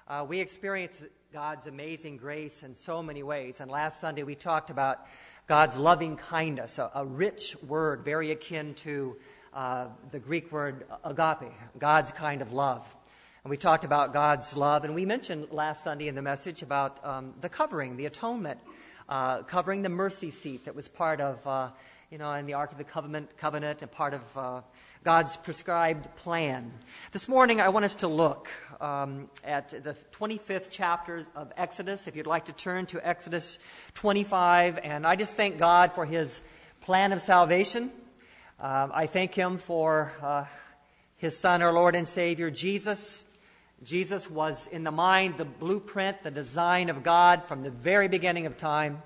We experience God's amazing grace in so many ways. And last Sunday we talked about God's loving kindness, a rich word very akin to the Greek word agape, God's kind of love. And we talked about God's love, and we mentioned last Sunday in the message about the covering, the atonement, covering the mercy seat that was part of, in the Ark of the Covenant and part of God's prescribed plan. This morning I want us to look at the 25th chapter of Exodus. If you'd like to turn to Exodus 25, and I just thank God for His plan of salvation. I thank Him for His Son, our Lord and Savior, Jesus. Jesus was in the mind, the blueprint, the design of God from the very beginning of time.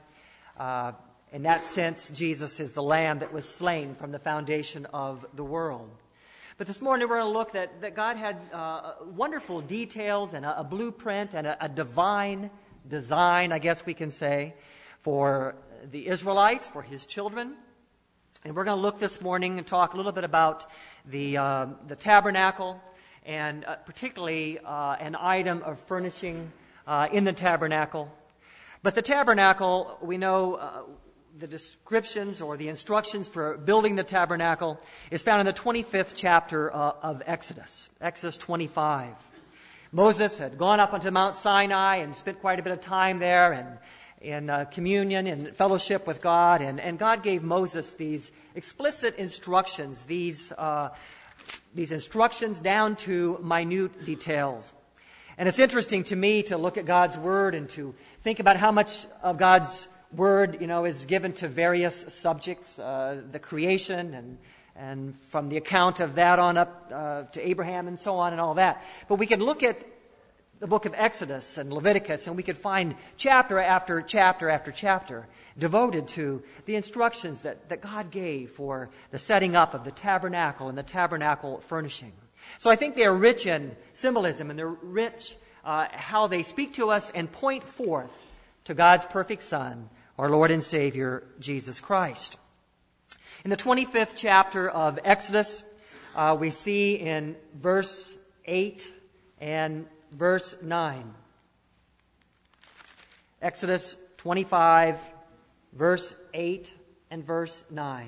In that sense, Jesus is the Lamb that was slain from the foundation of the world. But this morning we're going to look that God had wonderful details and a blueprint and a divine design, I guess we can say, for the Israelites, for His children. And we're going to look this morning and talk a little bit about the tabernacle, and particularly an item of furnishing in the tabernacle. But the tabernacle, we know the descriptions or the instructions for building the tabernacle is found in the 25th chapter of Exodus, Exodus 25. Moses had gone up onto Mount Sinai and spent quite a bit of time there and in communion and fellowship with God. And God gave Moses these explicit instructions, these instructions down to minute details. And it's interesting to me to look at God's Word and to think about how much of God's Word, is given to various subjects, the creation and from the account of that on up to Abraham and so on and all that. But we can look at the book of Exodus and Leviticus, and we could find chapter after chapter after chapter devoted to the instructions that God gave for the setting up of the tabernacle and the tabernacle furnishing. So I think they are rich in symbolism, and they're rich how they speak to us and point forth to God's perfect Son, our Lord and Savior, Jesus Christ. In the 25th chapter of Exodus, we see in verse 8 and verse 9. Exodus 25, verse 8 and verse 9.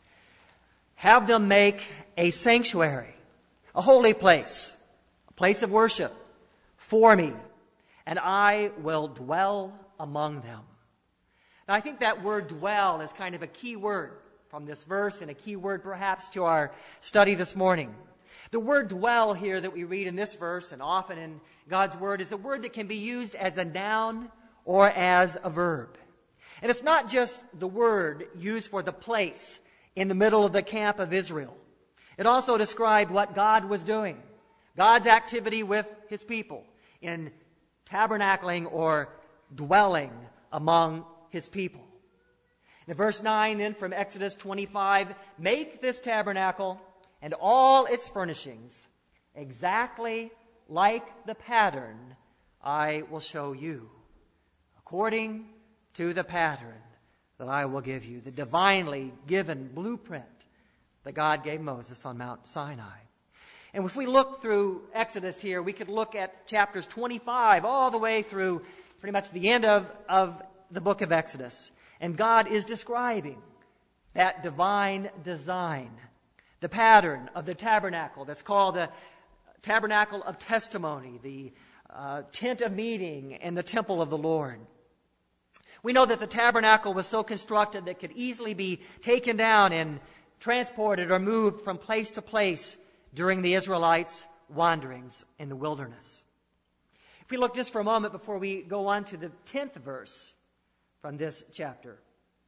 Have them make a sanctuary, a holy place, a place of worship for me, and I will dwell among them. Now, I think that word dwell is kind of a key word from this verse and a key word perhaps to our study this morning. The word dwell here that we read in this verse and often in God's Word is a word that can be used as a noun or as a verb. And it's not just the word used for the place in the middle of the camp of Israel. It also described what God was doing, God's activity with His people in tabernacling or dwelling among His people. In verse 9 then from Exodus 25, make this tabernacle and all its furnishings exactly like the pattern I will show you, according to the pattern that I will give you, the divinely given blueprint that God gave Moses on Mount Sinai. And if we look through Exodus here, we could look at chapters 25 all the way through pretty much the end of the book of Exodus. And God is describing that divine design, the pattern of the tabernacle that's called the tabernacle of testimony, the tent of meeting, and the temple of the Lord. We know that the tabernacle was so constructed that it could easily be taken down and transported or moved from place to place during the Israelites' wanderings in the wilderness. If we look just for a moment before we go on to the 10th verse from this chapter.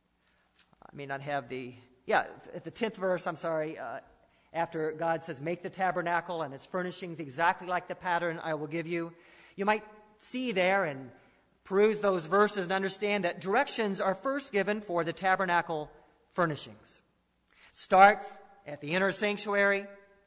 I may not have at the 10th verse, after God says, make the tabernacle and its furnishings exactly like the pattern I will give you. You might see there and peruse those verses and understand that directions are first given for the tabernacle furnishings. Starts at the inner sanctuary,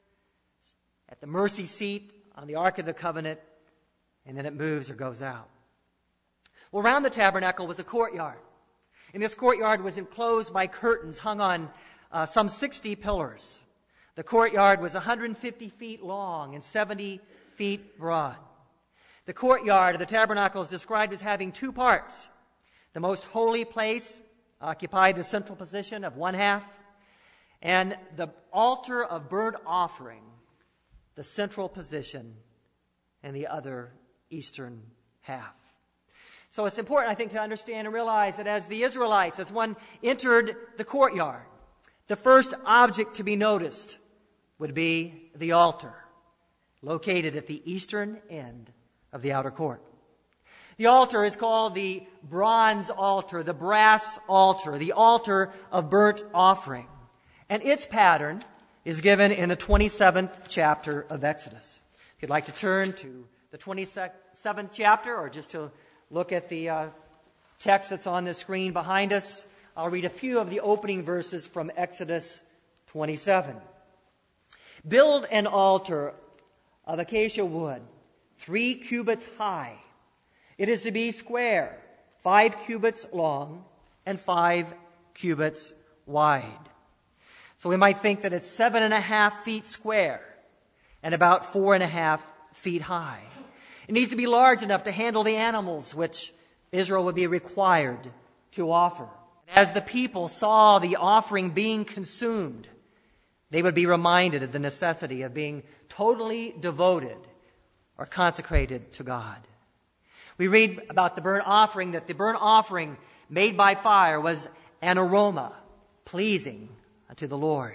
at the mercy seat on the Ark of the Covenant, and then it moves or goes out. Well, around the tabernacle was a courtyard. And this courtyard was enclosed by curtains hung on some 60 pillars. The courtyard was 150 feet long and 70 feet broad. The The courtyard of the tabernacle is described as having two parts. The most holy place occupied the central position of one half, and the altar of burnt offering, the central position, and the other eastern half. So it's important, I think, to understand and realize that as the Israelites, as one entered the courtyard, the first object to be noticed would be the altar, located at the eastern end of the outer court. The altar is called the bronze altar, the brass altar, the altar of burnt offering. And its pattern is given in the 27th chapter of Exodus. If you'd like to turn to the 27th chapter, or just to look at the text that's on the screen behind us, I'll read a few of the opening verses from Exodus 27. Build an altar of acacia wood, 3 cubits high. It is to be square, 5 cubits long, and 5 cubits wide. So we might think that it's 7.5 feet square and about 4.5 feet high. It needs to be large enough to handle the animals which Israel would be required to offer. As the people saw the offering being consumed, they would be reminded of the necessity of being totally devoted or consecrated to God. We read about the burnt offering, that the burnt offering made by fire was an aroma pleasing unto the Lord.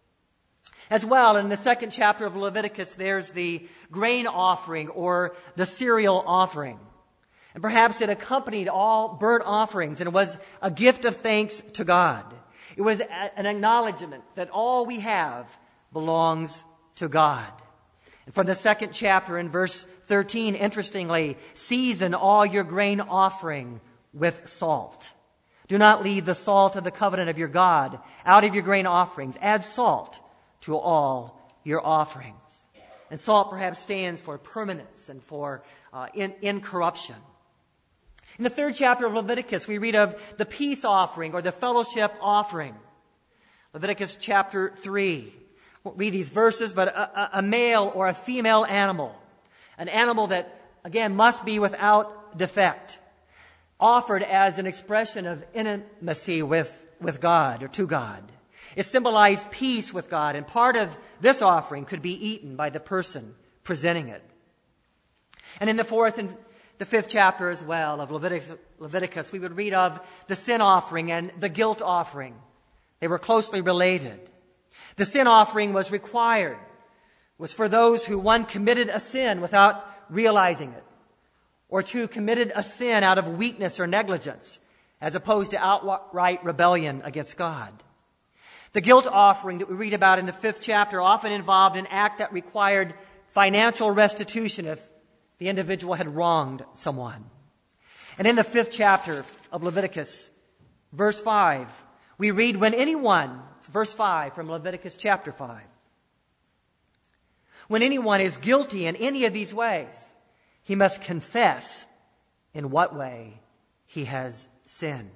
As well, in the 2nd chapter of Leviticus, there's the grain offering or the cereal offering. And perhaps it accompanied all burnt offerings, and it was a gift of thanks to God. It was an acknowledgement that all we have belongs to God. And from the 2nd chapter in verse 13, interestingly, season all your grain offering with salt. Do not leave the salt of the covenant of your God out of your grain offerings. Add salt to all your offerings. And salt perhaps stands for permanence and for incorruption. In the 3rd chapter of Leviticus, we read of the peace offering or the fellowship offering. Leviticus chapter 3. We'll read these verses, but a male or a female animal, an animal that, again, must be without defect, offered as an expression of intimacy with God or to God. It symbolized peace with God, and part of this offering could be eaten by the person presenting it. And in the 4th and the 5th chapter as well of Leviticus, we would read of the sin offering and the guilt offering. They were closely related. The sin offering was required, was for those who, 1, committed a sin without realizing it, or 2, committed a sin out of weakness or negligence, as opposed to outright rebellion against God. The guilt offering that we read about in the 5th chapter often involved an act that required financial restitution if the individual had wronged someone. And in the 5th chapter of Leviticus, verse 5, we read, when anyone, verse 5 from Leviticus chapter 5, when anyone is guilty in any of these ways, he must confess in what way he has sinned.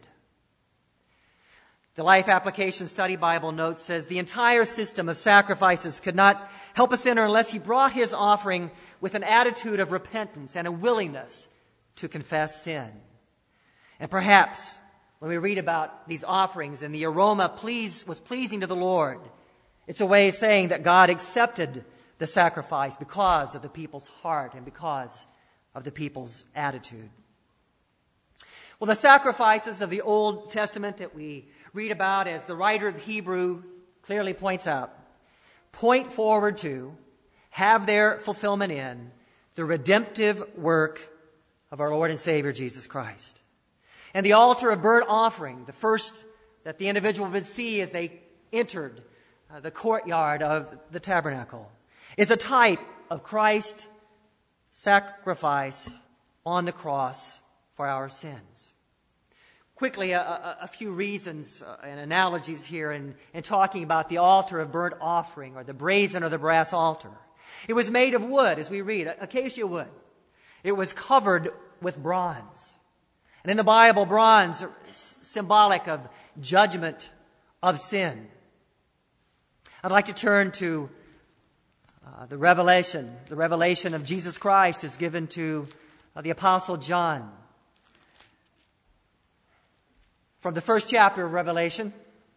The Life Application Study Bible note says the entire system of sacrifices could not help a sinner unless he brought his offering with an attitude of repentance and a willingness to confess sin. And perhaps when we read about these offerings and the aroma was pleasing to the Lord, it's a way of saying that God accepted the sacrifice because of the people's heart and because of the people's attitude. Well, the sacrifices of the Old Testament that we read about, as the writer of Hebrew clearly points out, point forward to, have their fulfillment in, the redemptive work of our Lord and Savior Jesus Christ. And the altar of burnt offering, the first that the individual would see as they entered the courtyard of the tabernacle, is a type of Christ's sacrifice on the cross for our sins. Quickly, a few reasons and analogies here in talking about the altar of burnt offering, or the brazen or the brass altar. It was made of wood, as we read, acacia wood. It was covered with bronze. And in the Bible, bronze is symbolic of judgment of sin. I'd like to turn to The revelation of Jesus Christ is given to the Apostle John. From the first chapter of Revelation,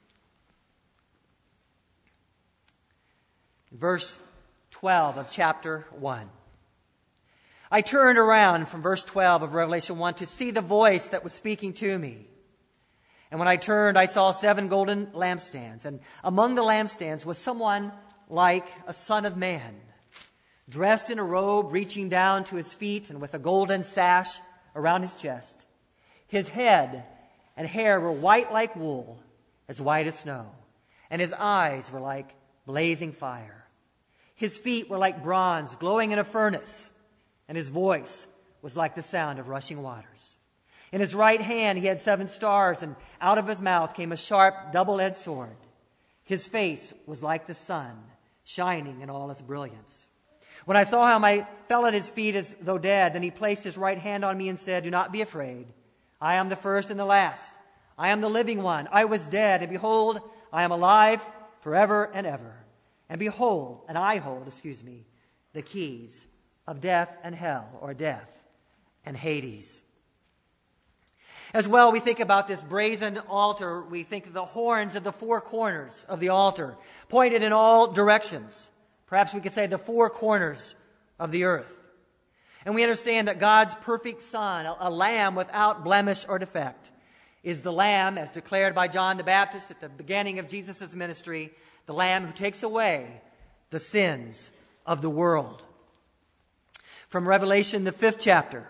verse 12 of chapter 1. I turned around from verse 12 of Revelation 1 to see the voice that was speaking to me. And when I turned, I saw 7 golden lampstands. And among the lampstands was someone like a son of man, dressed in a robe reaching down to his feet and with a golden sash around his chest. His head and hair were white like wool, as white as snow. And his eyes were like blazing fire. His feet were like bronze glowing in a furnace. And his voice was like the sound of rushing waters. In his right hand he had 7 stars, and out of his mouth came a sharp, double-edged sword. His face was like the sun, shining in all its brilliance. When I saw him, I fell at his feet as though dead. Then he placed his right hand on me and said, "Do not be afraid. I am the first and the last. I am the living one. I was dead, and behold, I am alive forever and ever. And behold, and I hold, the keys of death and hell, or death and Hades." As well, we think about this brazen altar. We think of the horns of the 4 corners of the altar, pointed in all directions. Perhaps we could say the 4 corners of the earth. And we understand that God's perfect Son, a lamb without blemish or defect, is the lamb, as declared by John the Baptist at the beginning of Jesus' ministry, the lamb who takes away the sins of the world. From Revelation, the 5th chapter,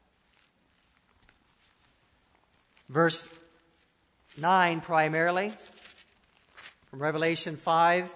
verse 9 primarily, from Revelation 5,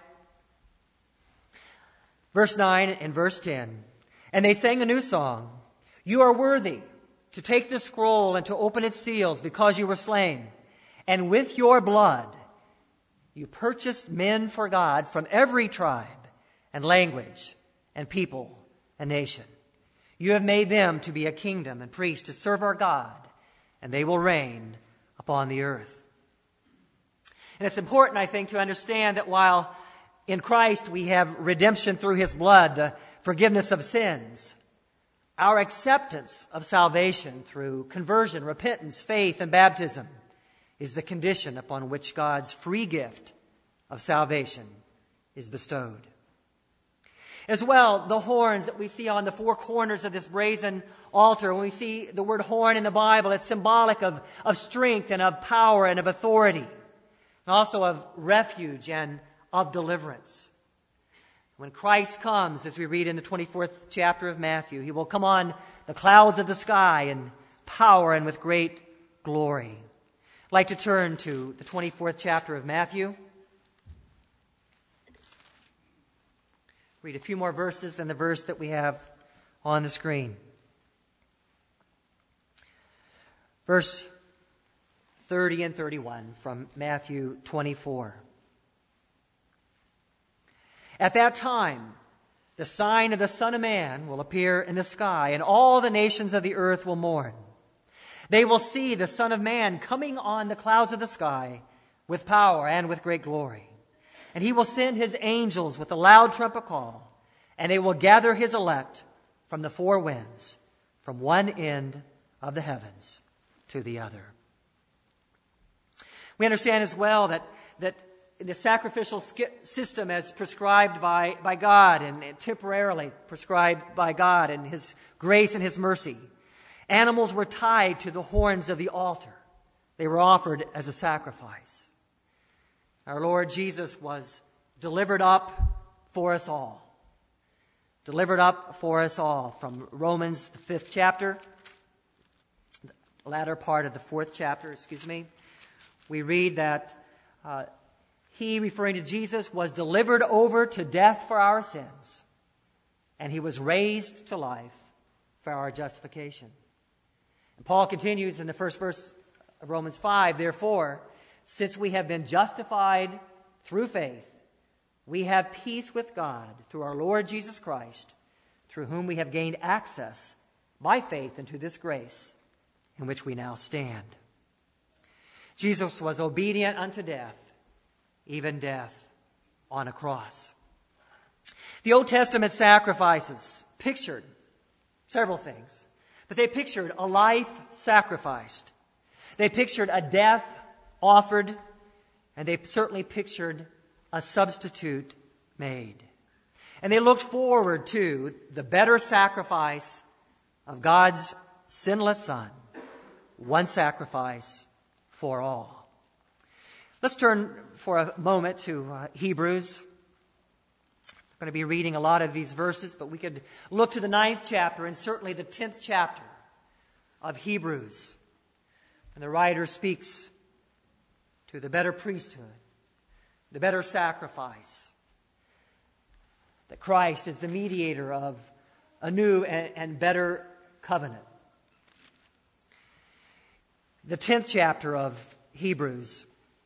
verse 9 and verse 10. And they sang a new song. "You are worthy to take the scroll and to open its seals, because you were slain. And with your blood you purchased men for God from every tribe and language and people and nation. You have made them to be a kingdom and priests to serve our God, and they will reign upon the earth." And it's important, I think, to understand that while in Christ we have redemption through his blood, the forgiveness of sins, our acceptance of salvation through conversion, repentance, faith, and baptism is the condition upon which God's free gift of salvation is bestowed. As well, the horns that we see on the 4 corners of this brazen altar, when we see the word horn in the Bible, it's symbolic of strength and of power and of authority, and also of refuge and of deliverance. When Christ comes, as we read in the 24th chapter of Matthew, he will come on the clouds of the sky in power and with great glory. I'd like to turn to the 24th chapter of Matthew. Read a few more verses than the verse that we have on the screen. Verse 30 and 31 from Matthew 24. "At that time, the sign of the Son of Man will appear in the sky, and all the nations of the earth will mourn. They will see the Son of Man coming on the clouds of the sky with power and with great glory. And he will send his angels with a loud trumpet call, and they will gather his elect from the 4 winds, from one end of the heavens to the other." We understand as well that the sacrificial system as prescribed by God and temporarily prescribed by God and his grace and his mercy, animals were tied to the horns of the altar. They were offered as a sacrifice. Our Lord Jesus was delivered up for us all. Delivered up for us all. From Romans, the 5th chapter, the latter part of the 4th chapter, we read that he, referring to Jesus, was delivered over to death for our sins, and he was raised to life for our justification. And Paul continues in the first verse of Romans 5, "Therefore, since we have been justified through faith, we have peace with God through our Lord Jesus Christ, through whom we have gained access by faith into this grace in which we now stand." Jesus was obedient unto death, even death on a cross. The Old Testament sacrifices pictured several things, but they pictured a life sacrificed. They pictured a death offered, and they certainly pictured a substitute made. And they looked forward to the better sacrifice of God's sinless Son, one sacrifice for all. Let's turn for a moment to Hebrews. I'm going to be reading a lot of these verses, but we could look to the 9th chapter and certainly the 10th chapter of Hebrews. And the writer speaks to the better priesthood, the better sacrifice, that Christ is the mediator of a new and better covenant. The 10th chapter of Hebrews,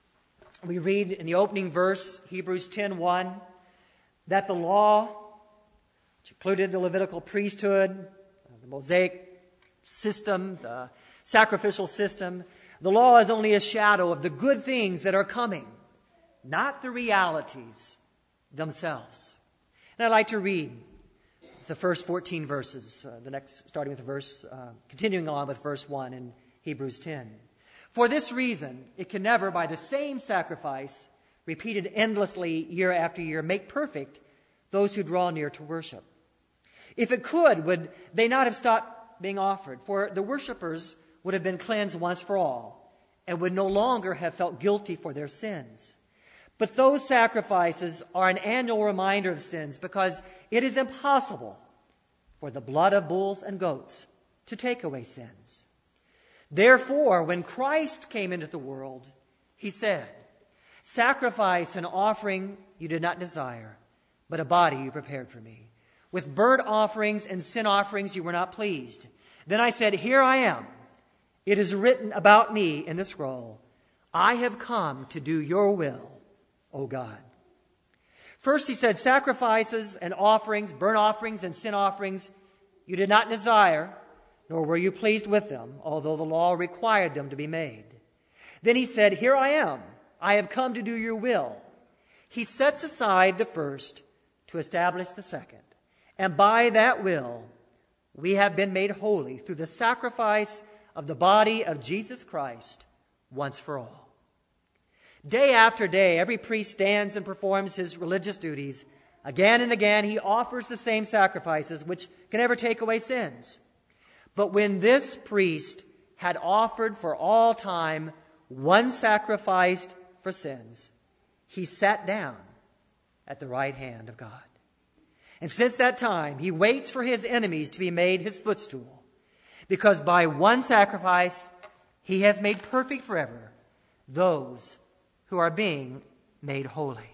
we read in the opening verse, Hebrews 10:1, that the law, which included the Levitical priesthood, the Mosaic system, the sacrificial system, the law is only a shadow of the good things that are coming, not the realities themselves. And I'd like to read the first 14 verses, starting with the verse, continuing on with verse 1 in Hebrews 10. For this reason, it can never, by the same sacrifice, repeated endlessly year after year, make perfect those who draw near to worship. If it could, would they not have stopped being offered? For the worshipers would have been cleansed once for all, and would no longer have felt guilty for their sins. But those sacrifices are an annual reminder of sins, because it is impossible for the blood of bulls and goats to take away sins. Therefore, when Christ came into the world, he said, sacrifice and offering you did not desire, but a body you prepared for me. With burnt offerings and sin offerings you were not pleased. Then I said, here I am. It is written about me in the scroll. I have come to do your will, O God. First he said, sacrifices and offerings, burnt offerings and sin offerings, you did not desire, nor were you pleased with them, although the law required them to be made. Then he said, here I am. I have come to do your will. He sets aside the first to establish the second. And by that will, we have been made holy through the sacrifice of the body of Jesus Christ once for all. Day after day, every priest stands and performs his religious duties. Again and again, he offers the same sacrifices, which can never take away sins. But when this priest had offered for all time one sacrifice for sins, he sat down at the right hand of God. And since that time, he waits for his enemies to be made his footstool, because by one sacrifice, he has made perfect forever those who are being made holy.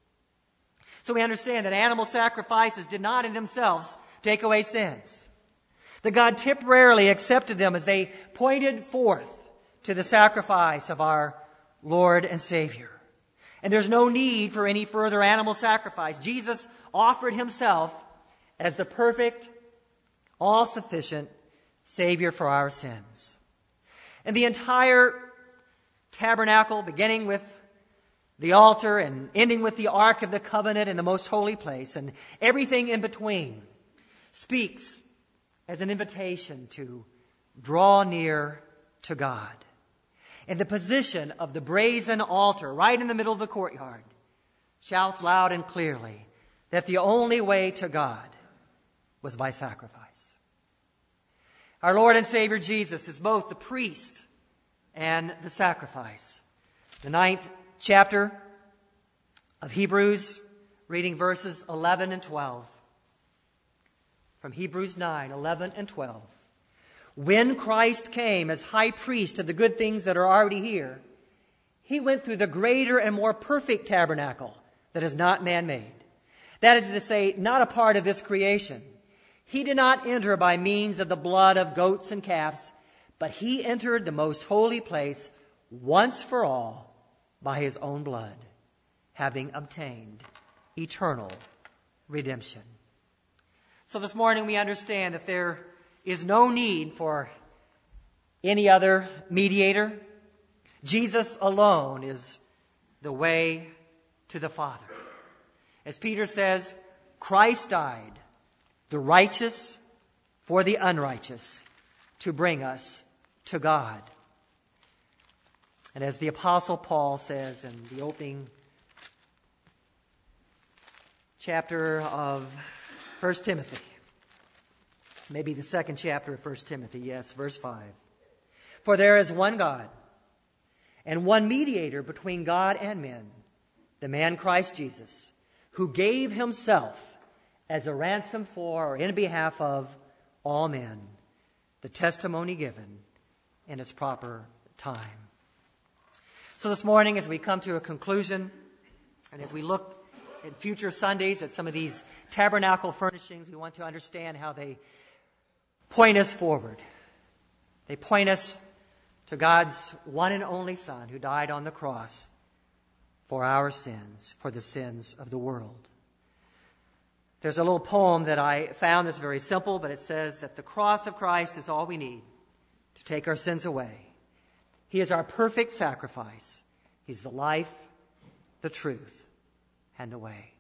So we understand that animal sacrifices did not in themselves take away sins. That God temporarily accepted them as they pointed forth to the sacrifice of our Lord and Savior. And there's no need for any further animal sacrifice. Jesus offered himself as the perfect, all-sufficient Savior for our sins. And the entire tabernacle, beginning with the altar and ending with the Ark of the Covenant in the most holy place, and everything in between, speaks as an invitation to draw near to God. And the position of the brazen altar right in the middle of the courtyard shouts loud and clearly that the only way to God was by sacrifice. Our Lord and Savior Jesus is both the priest and the sacrifice. The 9th chapter of Hebrews, reading verses 11 and 12. From Hebrews 9, 11 and 12. When Christ came as high priest of the good things that are already here, he went through the greater and more perfect tabernacle that is not man-made. That is to say, not a part of this creation. He did not enter by means of the blood of goats and calves, but he entered the most holy place once for all by his own blood, having obtained eternal redemption. So this morning we understand that there is no need for any other mediator. Jesus alone is the way to the Father. As Peter says, Christ died, the righteous for the unrighteous, to bring us to God. And as the Apostle Paul says in the opening chapter of 1 Timothy, maybe the second chapter of 1 Timothy, yes, verse 5. For there is one God, and one mediator between God and men, the man Christ Jesus, who gave himself as a ransom for or in behalf of all men, the testimony given in its proper time. So this morning, as we come to a conclusion, and as we look in future Sundays at some of these tabernacle furnishings, we want to understand how they point us forward. They point us to God's one and only Son who died on the cross for our sins, for the sins of the world. There's a little poem that I found that's very simple, but it says that the cross of Christ is all we need to take our sins away. He is our perfect sacrifice. He's the life, the truth, and the way.